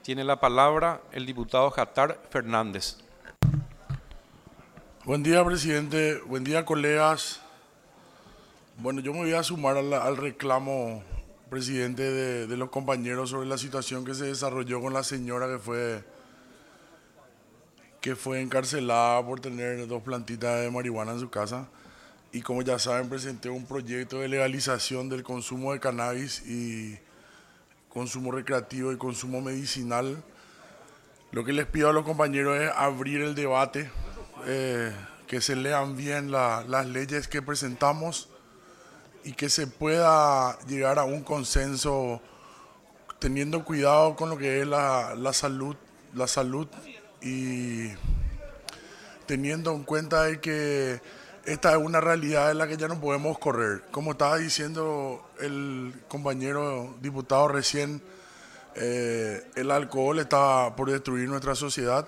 Tiene la palabra el diputado Jatar Fernández. Buen día, presidente. Buen día, colegas. Bueno, yo me voy a sumar al reclamo, presidente, de los compañeros sobre la situación que se desarrolló con la señora que fue encarcelada por tener 2 plantitas de marihuana en su casa. Y como ya saben, presenté un proyecto de legalización del consumo de cannabis y consumo recreativo y consumo medicinal. Lo que les pido a los compañeros es abrir el debate, que se lean bien las leyes que presentamos y que se pueda llegar a un consenso teniendo cuidado con lo que es la salud y teniendo en cuenta de que esta es una realidad en la que ya no podemos correr. Como estaba diciendo el compañero diputado recién, el alcohol está por destruir nuestra sociedad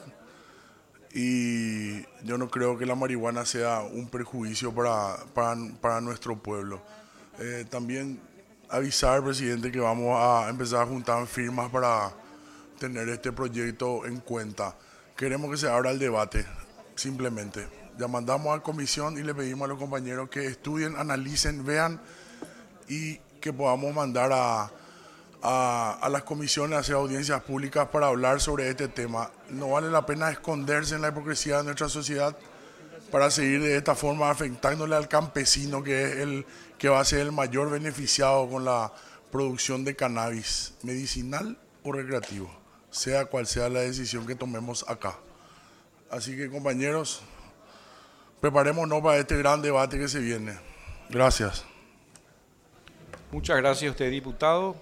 y yo no creo que la marihuana sea un perjuicio para nuestro pueblo. También avisar, presidente, que vamos a empezar a juntar firmas para tener este proyecto en cuenta. Queremos que se abra el debate, simplemente. Ya mandamos a comisión y le pedimos a los compañeros que estudien, analicen, vean y que podamos mandar a las comisiones a hacer audiencias públicas para hablar sobre este tema. No vale la pena esconderse en la hipocresía de nuestra sociedad para seguir de esta forma afectándole al campesino, que es el que va a ser el mayor beneficiado con la producción de cannabis medicinal o recreativo, sea cual sea la decisión que tomemos acá. Así que, compañeros, preparémonos para este gran debate que se viene. Gracias. Muchas gracias a usted, diputado.